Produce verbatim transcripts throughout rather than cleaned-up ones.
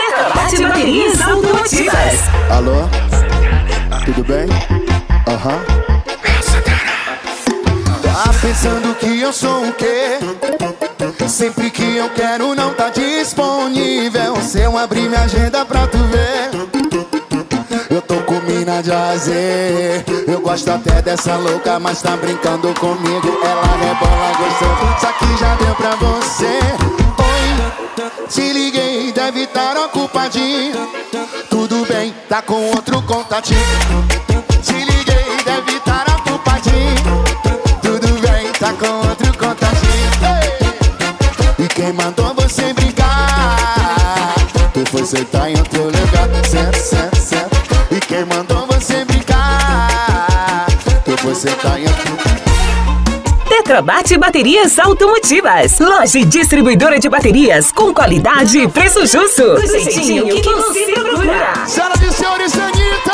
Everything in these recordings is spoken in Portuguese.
Teclabate Baterias Automotivas. Alô? Tudo bem? Aham. Uhum. Tá pensando que eu sou o quê? Sempre que eu quero não tá disponível. Se eu abrir minha agenda pra tu ver, eu tô com mina de azer. Eu gosto até dessa louca, mas tá brincando comigo. Ela rebola gostoso, só que já deu pra você. Oi, te liguei, deve estar ocupadinho. Tudo bem, tá com outro contatinho. Te liguei, deve estar ocupadinho. Tudo bem, tá com outro contatinho. Ei! E quem mandou você brincar? Tu foi sentar em outro lugar. Certo, certo, certo. E quem mandou você brincar? Tu foi sentar em outro lugar. Teclabate Baterias Automotivas. Loja e distribuidora de baterias com qualidade e preço justo. Do jeitinho que você procura. Senhoras e senhores, Anitta!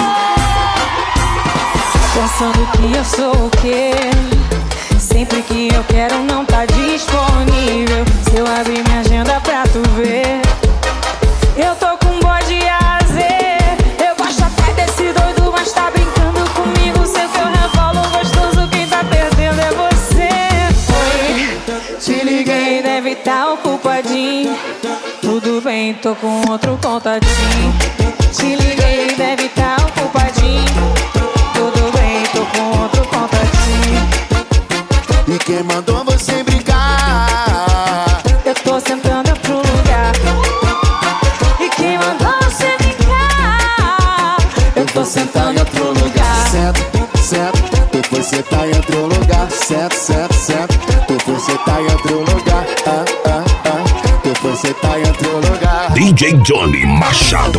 Pensando que eu sou o quê? Sempre que eu quero não tá disponível. Se eu abrir minha agenda pra tu ver, eu tô com bode azer. Eu gosto até desse doido, mas tá brincando comigo. Sei que eu revolo gostoso, quem tá perdendo é você. Oi, te liguei, deve tá ocupadinho. Tudo bem, tô com outro contatinho. Te liguei, deve tá ocupadinho. Tudo bem, tô com outro contatinho. E quem mandou você brincar? Eu tô sentando em outro lugar. E quem mandou você brincar? Eu tô sentando em outro lugar. Certo, certo. Tu foi sentar em outro lugar. Certo, certo, certo. Tu foi sentar em outro lugar. Ah, ah, ah. Tu foi sentar em outro lugar. D J Johnny Machado.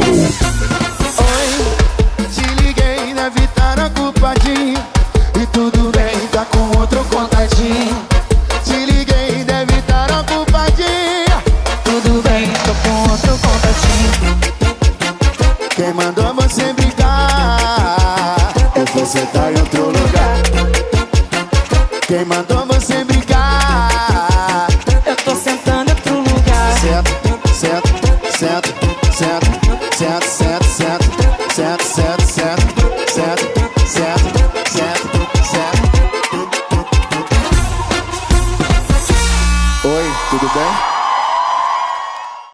Oi, te liguei, deve estar ocupadinho. E tudo bem, tá com outro contatinho. Te liguei, deve estar ocupadinho. Tudo bem, tô com outro contatinho. Quem mandou você brincar? Eu vou sentar em outro lugar. Quem mandou você brincar?